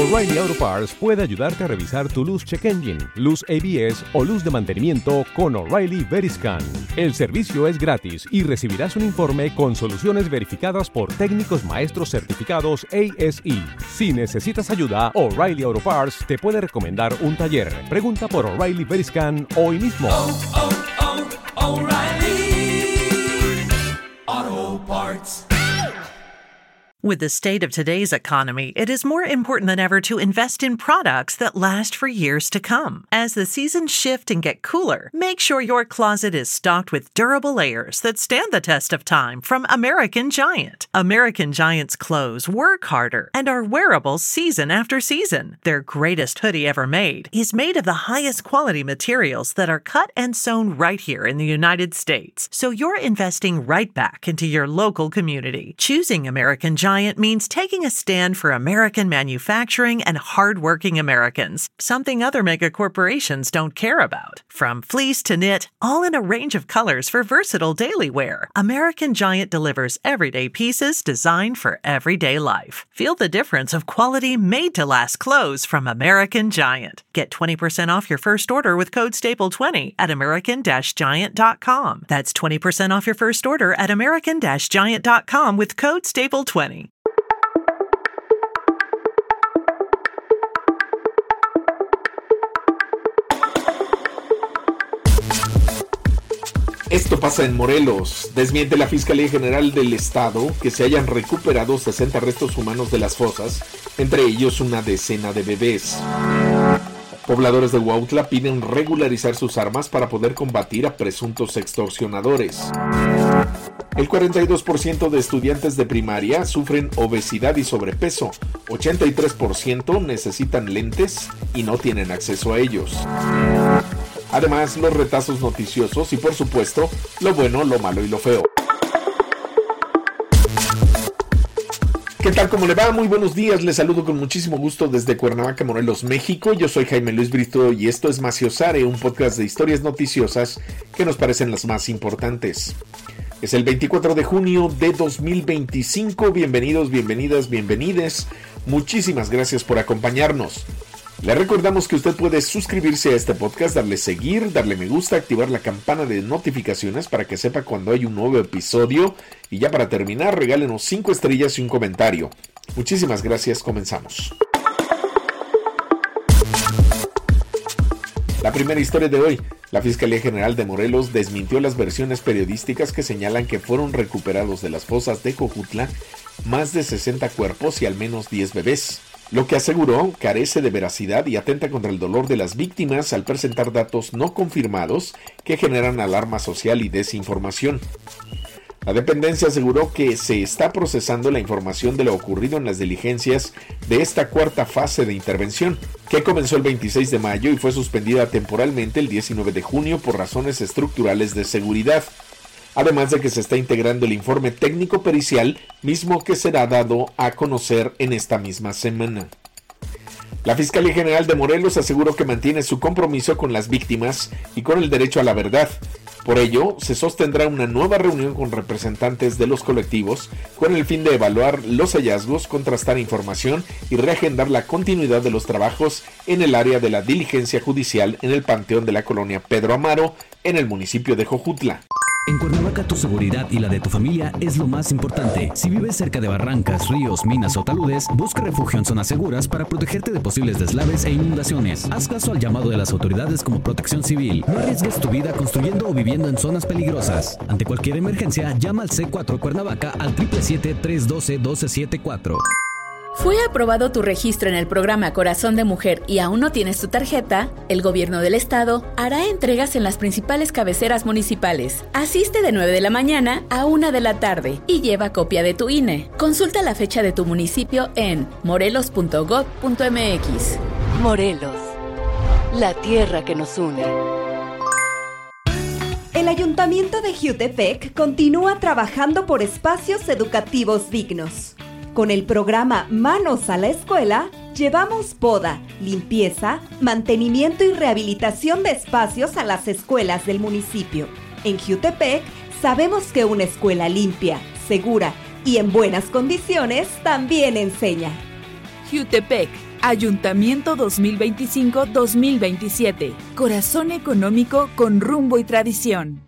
O'Reilly Auto Parts puede ayudarte a revisar tu luz check engine, luz ABS o luz de mantenimiento con O'Reilly Veriscan. El servicio es gratis y recibirás un informe con soluciones verificadas por técnicos maestros certificados ASE. Si necesitas ayuda, O'Reilly Auto Parts te puede recomendar un taller. Pregunta por O'Reilly Veriscan hoy mismo. O'Reilly Auto Parts. With the state of today's economy, it is more important than ever to invest in products that last for years to come. As the seasons shift and get cooler, make sure your closet is stocked with durable layers that stand the test of time from American Giant. American Giant's clothes work harder and are wearable season after season. Their greatest hoodie ever made is made of the highest quality materials that are cut and sewn right here in the United States. So you're investing right back into your local community. Choosing American Giant means taking a stand for American manufacturing and hardworking Americans, something other mega corporations don't care about. From fleece to knit, all in a range of colors for versatile daily wear, American Giant delivers everyday pieces designed for everyday life. Feel the difference of quality made-to-last clothes from American Giant. Get 20% off your first order with code STAPLE20 at american-giant.com. That's 20% off your first order at american-giant.com with code STAPLE20. Esto pasa en Morelos. Desmiente la Fiscalía General del Estado que se hayan recuperado 60 restos humanos de las fosas, entre ellos una decena de bebés. Pobladores de Huautla piden regularizar sus armas para poder combatir a presuntos extorsionadores. El 42% de estudiantes de primaria sufren obesidad y sobrepeso. 83% necesitan lentes y no tienen acceso a ellos. Además, los retazos noticiosos y, por supuesto, lo bueno, lo malo y lo feo. ¿Qué tal? ¿Cómo le va? Muy buenos días. Les saludo con muchísimo gusto desde Cuernavaca, Morelos, México. Yo soy Jaime Luis Brito y esto es Maciosare, un podcast de historias noticiosas que nos parecen las más importantes. Es el 24 de junio de 2025. Bienvenidos, bienvenidas, bienvenides. Muchísimas gracias por acompañarnos. Le recordamos que usted puede suscribirse a este podcast, darle seguir, darle me gusta, activar la campana de notificaciones para que sepa cuando hay un nuevo episodio. Y ya para terminar, regálenos 5 estrellas y un comentario. Muchísimas gracias, comenzamos. La primera historia de hoy. La Fiscalía General de Morelos desmintió las versiones periodísticas que señalan que fueron recuperados de las fosas de Jojutla más de 60 cuerpos y al menos 10 bebés. Lo que aseguró carece de veracidad y atenta contra el dolor de las víctimas al presentar datos no confirmados que generan alarma social y desinformación. La dependencia aseguró que se está procesando la información de lo ocurrido en las diligencias de esta cuarta fase de intervención, que comenzó el 26 de mayo y fue suspendida temporalmente el 19 de junio por razones estructurales de seguridad. Además de que se está integrando el informe técnico pericial, mismo que será dado a conocer en esta misma semana. La Fiscalía General de Morelos aseguró que mantiene su compromiso con las víctimas y con el derecho a la verdad. Por ello, se sostendrá una nueva reunión con representantes de los colectivos con el fin de evaluar los hallazgos, contrastar información y reagendar la continuidad de los trabajos en el área de la diligencia judicial en el Panteón de la Colonia Pedro Amaro, en el municipio de Jojutla. En Cuernavaca tu seguridad y la de tu familia es lo más importante. Si vives cerca de barrancas, ríos, minas o taludes, busca refugio en zonas seguras para protegerte de posibles deslaves e inundaciones. Haz caso al llamado de las autoridades como Protección Civil. No arriesgues tu vida construyendo o viviendo en zonas peligrosas. Ante cualquier emergencia, llama al C4 Cuernavaca al 777-312-1274. ¿Fue aprobado tu registro en el programa Corazón de Mujer y aún no tienes tu tarjeta? El Gobierno del Estado hará entregas en las principales cabeceras municipales. Asiste de 9 de la mañana a 1 de la tarde y lleva copia de tu INE. Consulta la fecha de tu municipio en morelos.gov.mx. Morelos, la tierra que nos une. El Ayuntamiento de Jiutepec continúa trabajando por espacios educativos dignos. Con el programa Manos a la Escuela, llevamos poda, limpieza, mantenimiento y rehabilitación de espacios a las escuelas del municipio. En Jiutepec, sabemos que una escuela limpia, segura y en buenas condiciones también enseña. Jiutepec, Ayuntamiento 2025-2027. Corazón económico con rumbo y tradición.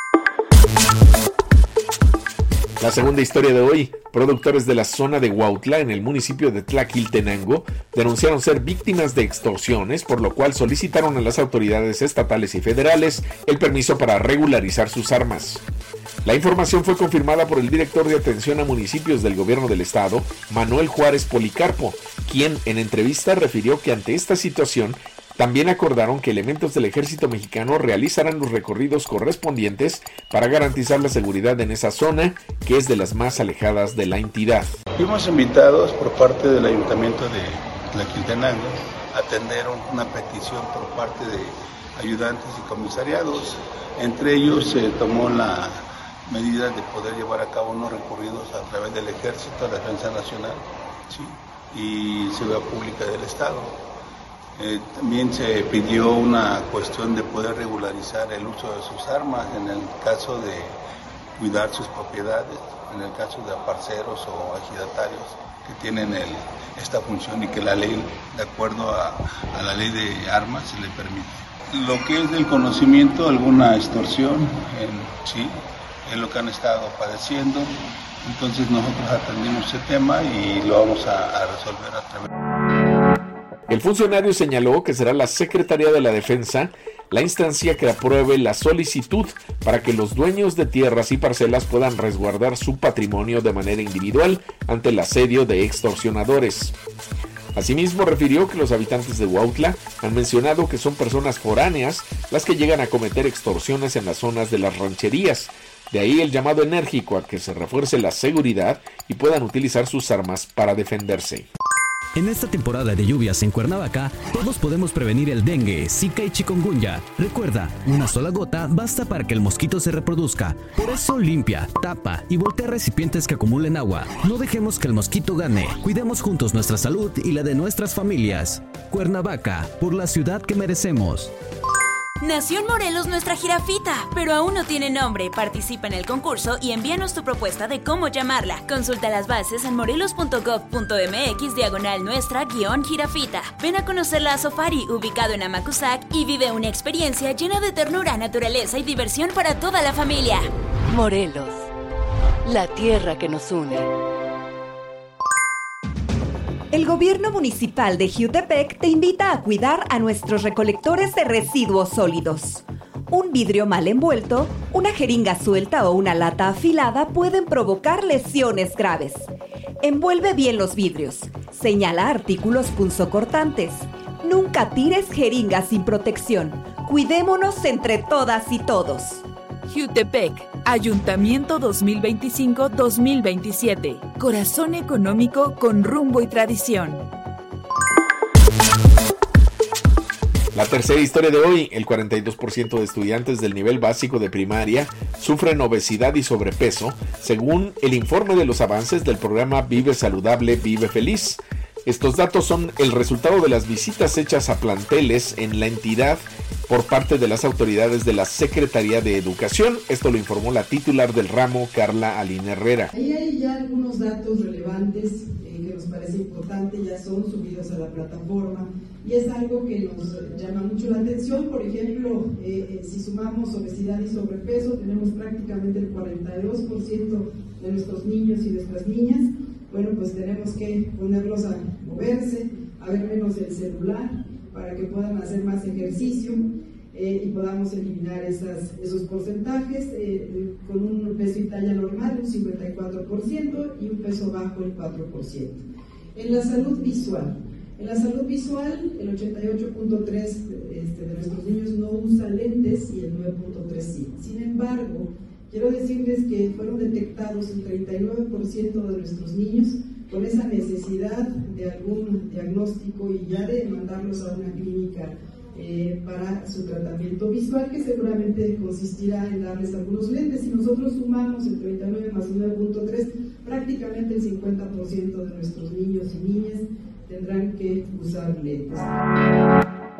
La segunda historia de hoy. Productores de la zona de Huautla, en el municipio de Tlaquiltenango, denunciaron ser víctimas de extorsiones, por lo cual solicitaron a las autoridades estatales y federales el permiso para regularizar sus armas. La información fue confirmada por el director de atención a municipios del gobierno del estado, Manuel Juárez Policarpo, quien en entrevista refirió que ante esta situación también acordaron que elementos del ejército mexicano realizarán los recorridos correspondientes para garantizar la seguridad en esa zona, que es de las más alejadas de la entidad. Fuimos invitados por parte del ayuntamiento de Tlaquiltenango a atender una petición por parte de ayudantes y comisariados. Entre ellos se tomó la medida de poder llevar a cabo unos recorridos a través del Ejército, la Defensa Nacional, ¿sí?, y Seguridad Pública del Estado. También se pidió una cuestión de poder regularizar el uso de sus armas en el caso de cuidar sus propiedades, en el caso de aparceros o ejidatarios que tienen esta función y que la ley, de acuerdo a la ley de armas, se le permite. Lo que es del conocimiento, alguna extorsión, sí, es lo que han estado padeciendo. Entonces nosotros atendimos ese tema y lo vamos a resolver a través. El funcionario señaló que será la Secretaría de la Defensa la instancia que apruebe la solicitud para que los dueños de tierras y parcelas puedan resguardar su patrimonio de manera individual ante el asedio de extorsionadores. Asimismo, refirió que los habitantes de Huautla han mencionado que son personas foráneas las que llegan a cometer extorsiones en las zonas de las rancherías. De ahí el llamado enérgico a que se refuerce la seguridad y puedan utilizar sus armas para defenderse. En esta temporada de lluvias en Cuernavaca, todos podemos prevenir el dengue, zika y chikungunya. Recuerda, una sola gota basta para que el mosquito se reproduzca. Por eso limpia, tapa y voltea recipientes que acumulen agua. No dejemos que el mosquito gane. Cuidemos juntos nuestra salud y la de nuestras familias. Cuernavaca, por la ciudad que merecemos. Nació en Morelos nuestra jirafita, pero aún no tiene nombre. Participa en el concurso y envíanos tu propuesta de cómo llamarla. Consulta las bases en morelos.gov.mx/nuestra-jirafita. Ven a conocerla a Sofari, ubicado en Amacuzac, y vive una experiencia llena de ternura, naturaleza y diversión para toda la familia. Morelos, la tierra que nos une. El gobierno municipal de Jiutepec te invita a cuidar a nuestros recolectores de residuos sólidos. Un vidrio mal envuelto, una jeringa suelta o una lata afilada pueden provocar lesiones graves. Envuelve bien los vidrios. Señala artículos punzocortantes. Nunca tires jeringas sin protección. Cuidémonos entre todas y todos. Jiutepec, Ayuntamiento 2025-2027. Corazón económico con rumbo y tradición. La tercera historia de hoy, el 42% de estudiantes del nivel básico de primaria sufren obesidad y sobrepeso, según el informe de los avances del programa Vive Saludable, Vive Feliz. Estos datos son el resultado de las visitas hechas a planteles en la entidad por parte de las autoridades de la Secretaría de Educación. Esto lo informó la titular del ramo, Carla Aline Herrera. Ahí hay ya algunos datos relevantes que nos parece importante, ya son subidos a la plataforma y es algo que nos llama mucho la atención. Por ejemplo, si sumamos obesidad y sobrepeso, tenemos prácticamente el 42% de nuestros niños y nuestras niñas. Bueno, pues tenemos que ponerlos a moverse, a ver menos el celular, para que puedan hacer más ejercicio y podamos eliminar esos porcentajes con un peso y talla normal, un 54%, y un peso bajo, el 4%. En la salud visual, el 88.3% de nuestros niños no usa lentes y el 9.3% sí. Sin embargo, quiero decirles que fueron detectados el 39% de nuestros niños con esa necesidad de algún diagnóstico y ya de mandarlos a una clínica para su tratamiento visual, que seguramente consistirá en darles algunos lentes. Si nosotros sumamos el 39 más 9.3, prácticamente el 50% de nuestros niños y niñas tendrán que usar lentes.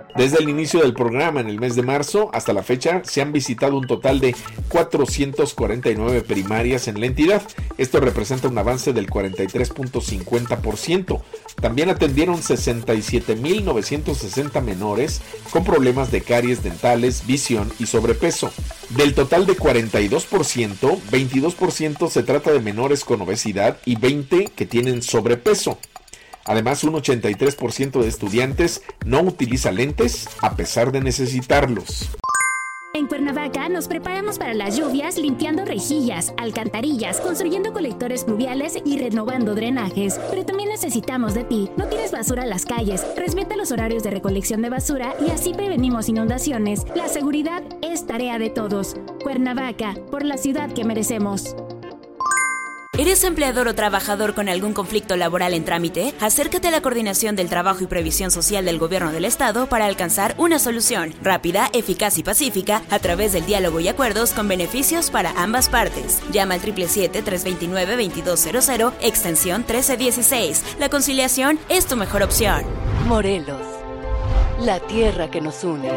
Desde el inicio del programa en el mes de marzo hasta la fecha se han visitado un total de 449 primarias en la entidad. Esto representa un avance del 43.50%. También atendieron 67.960 menores con problemas de caries dentales, visión y sobrepeso. Del total de 42%, 22% se trata de menores con obesidad y 20% que tienen sobrepeso. Además, un 83% de estudiantes no utiliza lentes a pesar de necesitarlos. En Cuernavaca nos preparamos para las lluvias limpiando rejillas, alcantarillas, construyendo colectores pluviales y renovando drenajes. Pero también necesitamos de ti. No tires basura a las calles, respeta los horarios de recolección de basura y así prevenimos inundaciones. La seguridad es tarea de todos. Cuernavaca, por la ciudad que merecemos. ¿Eres empleador o trabajador con algún conflicto laboral en trámite? Acércate a la Coordinación del Trabajo y Previsión Social del Gobierno del Estado para alcanzar una solución rápida, eficaz y pacífica a través del diálogo y acuerdos con beneficios para ambas partes. Llama al 777-329-2200, extensión 1316. La conciliación es tu mejor opción. Morelos, la tierra que nos une.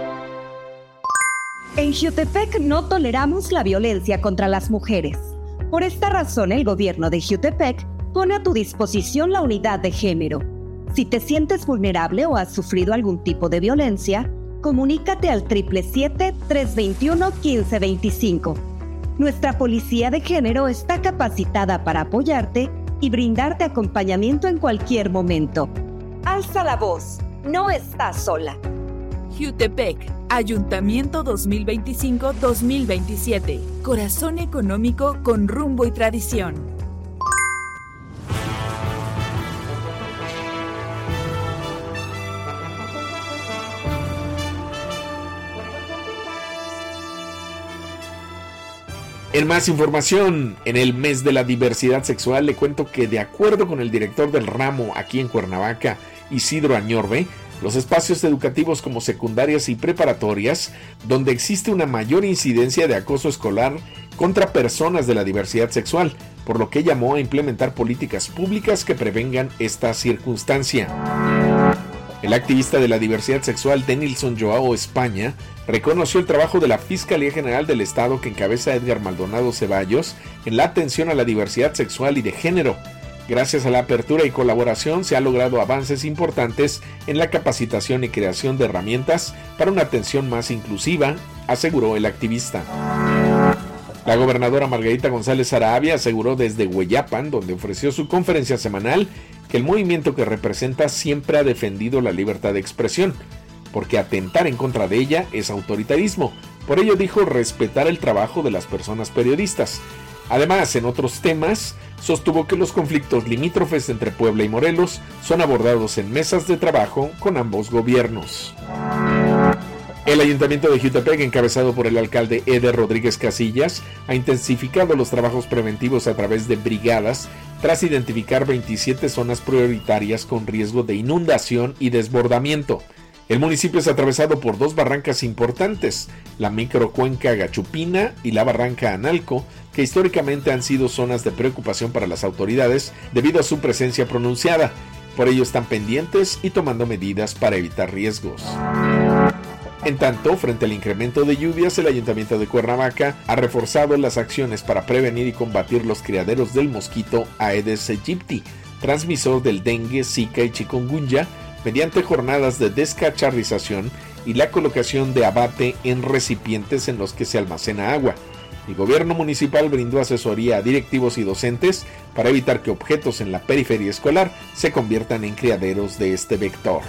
En Jiutepec no toleramos la violencia contra las mujeres. Por esta razón, el gobierno de Jiutepec pone a tu disposición la unidad de género. Si te sientes vulnerable o has sufrido algún tipo de violencia, comunícate al 777-321-1525. Nuestra policía de género está capacitada para apoyarte y brindarte acompañamiento en cualquier momento. Alza la voz, no estás sola. Jiutepec, Ayuntamiento 2025-2027. Corazón económico con rumbo y tradición. En más información, en el mes de la diversidad sexual le cuento que de acuerdo con el director del ramo aquí en Cuernavaca, Isidro Añorbe, los espacios educativos como secundarias y preparatorias, donde existe una mayor incidencia de acoso escolar contra personas de la diversidad sexual, por lo que llamó a implementar políticas públicas que prevengan esta circunstancia. El activista de la diversidad sexual Denilson Joao España reconoció el trabajo de la Fiscalía General del Estado que encabeza Edgar Maldonado Ceballos en la atención a la diversidad sexual y de género. Gracias a la apertura y colaboración se han logrado avances importantes en la capacitación y creación de herramientas para una atención más inclusiva, aseguró el activista. La gobernadora Margarita González Saravia aseguró desde Hueyapan, donde ofreció su conferencia semanal, que el movimiento que representa siempre ha defendido la libertad de expresión, porque atentar en contra de ella es autoritarismo. Por ello dijo respetar el trabajo de las personas periodistas. Además, en otros temas, sostuvo que los conflictos limítrofes entre Puebla y Morelos son abordados en mesas de trabajo con ambos gobiernos. El Ayuntamiento de Jiutepec, encabezado por el alcalde Eder Rodríguez Casillas, ha intensificado los trabajos preventivos a través de brigadas tras identificar 27 zonas prioritarias con riesgo de inundación y desbordamiento. El municipio es atravesado por dos barrancas importantes, la microcuenca Gachupina y la barranca Analco, que históricamente han sido zonas de preocupación para las autoridades debido a su presencia pronunciada. Por ello están pendientes y tomando medidas para evitar riesgos. En tanto, frente al incremento de lluvias, el Ayuntamiento de Cuernavaca ha reforzado las acciones para prevenir y combatir los criaderos del mosquito Aedes aegypti, transmisor del dengue, zika y chikungunya, mediante jornadas de descacharrización y la colocación de abate en recipientes en los que se almacena agua. El gobierno municipal brindó asesoría a directivos y docentes para evitar que objetos en la periferia escolar se conviertan en criaderos de este vector.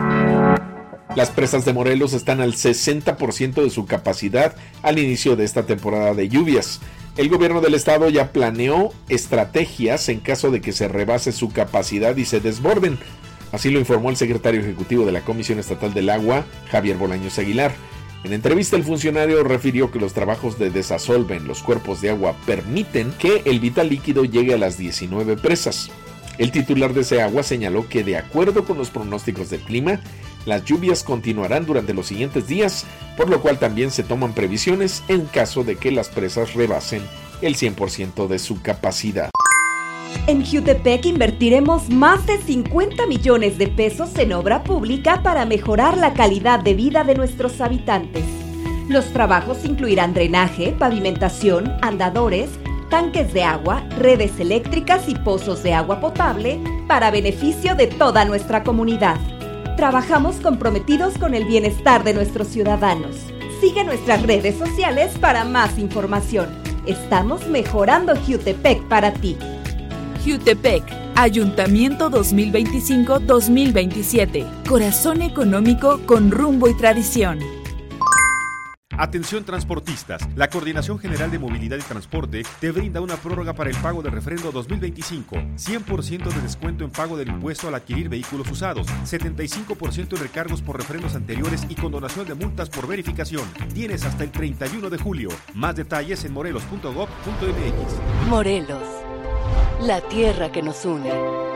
Las presas de Morelos están al 60% de su capacidad al inicio de esta temporada de lluvias. El gobierno del estado ya planeó estrategias en caso de que se rebase su capacidad y se desborden. Así lo informó el secretario ejecutivo de la Comisión Estatal del Agua, Javier Bolaños Aguilar. En entrevista, el funcionario refirió que los trabajos de desasolve en los cuerpos de agua permiten que el vital líquido llegue a las 19 presas. El titular de SEAGUA señaló que, de acuerdo con los pronósticos del clima, las lluvias continuarán durante los siguientes días, por lo cual también se toman previsiones en caso de que las presas rebasen el 100% de su capacidad. En Jutepec invertiremos más de 50 millones de pesos en obra pública para mejorar la calidad de vida de nuestros habitantes. Los trabajos incluirán drenaje, pavimentación, andadores, tanques de agua, redes eléctricas y pozos de agua potable para beneficio de toda nuestra comunidad. Trabajamos comprometidos con el bienestar de nuestros ciudadanos. Sigue nuestras redes sociales para más información. Estamos mejorando Jutepec para ti. Jutepec, Ayuntamiento 2025-2027. Corazón económico con rumbo y tradición. Atención transportistas, la Coordinación General de Movilidad y Transporte te brinda una prórroga para el pago del refrendo 2025, 100% de descuento en pago del impuesto al adquirir vehículos usados, 75% en recargos por refrendos anteriores y condonación de multas por verificación. Tienes hasta el 31 de julio. Más detalles en morelos.gov.mx. Morelos, la tierra que nos une.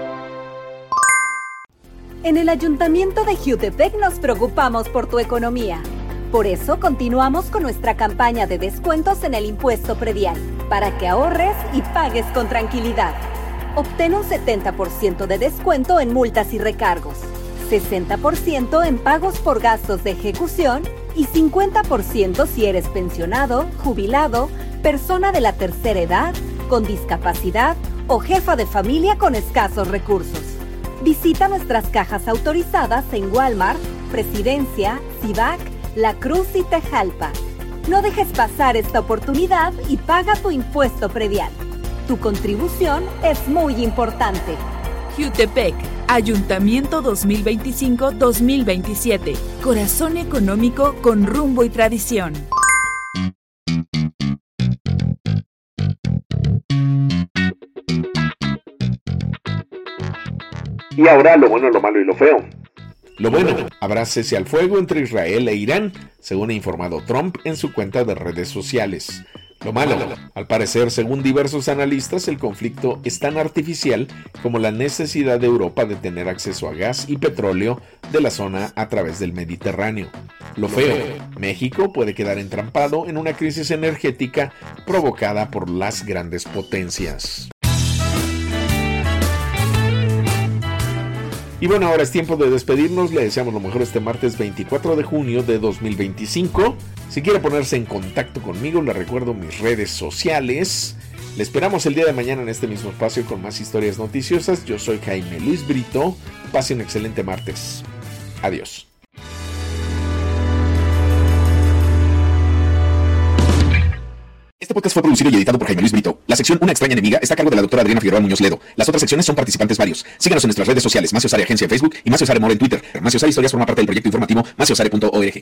En el Ayuntamiento de Jutepec nos preocupamos por tu economía. Por eso continuamos con nuestra campaña de descuentos en el impuesto predial, para que ahorres y pagues con tranquilidad. Obtén un 70% de descuento en multas y recargos, 60% en pagos por gastos de ejecución y 50% si eres pensionado, jubilado, persona de la tercera edad, con discapacidad o jefa de familia con escasos recursos. Visita nuestras cajas autorizadas en Walmart, Presidencia, Civac, La Cruz y Tejalpa. No dejes pasar esta oportunidad y paga tu impuesto predial. Tu contribución es muy importante. Jutepec, Ayuntamiento 2025-2027. Corazón económico con rumbo y tradición. Y ahora lo bueno, lo malo y lo feo. Lo bueno, habrá cese al fuego entre Israel e Irán, según ha informado Trump en su cuenta de redes sociales. Lo malo, al parecer, según diversos analistas, el conflicto es tan artificial como la necesidad de Europa de tener acceso a gas y petróleo de la zona a través del Mediterráneo. Lo feo, México puede quedar entrampado en una crisis energética provocada por las grandes potencias. Y bueno, ahora es tiempo de despedirnos. Le deseamos lo mejor este martes 24 de junio de 2025. Si quiere ponerse en contacto conmigo, le recuerdo mis redes sociales. Le esperamos el día de mañana en este mismo espacio con más historias noticiosas. Yo soy Jaime Luis Brito. Pase un excelente martes. Adiós. Este podcast fue producido y editado por Jaime Luis Brito. La sección Una extraña enemiga está a cargo de la doctora Adriana Figueroa Muñoz Ledo. Las otras secciones son participantes varios. Síganos en nuestras redes sociales, Macio Sare Agencia en Facebook y Macio Sare More en Twitter. Macio Sare Historias forma parte del proyecto informativo maciosare.org.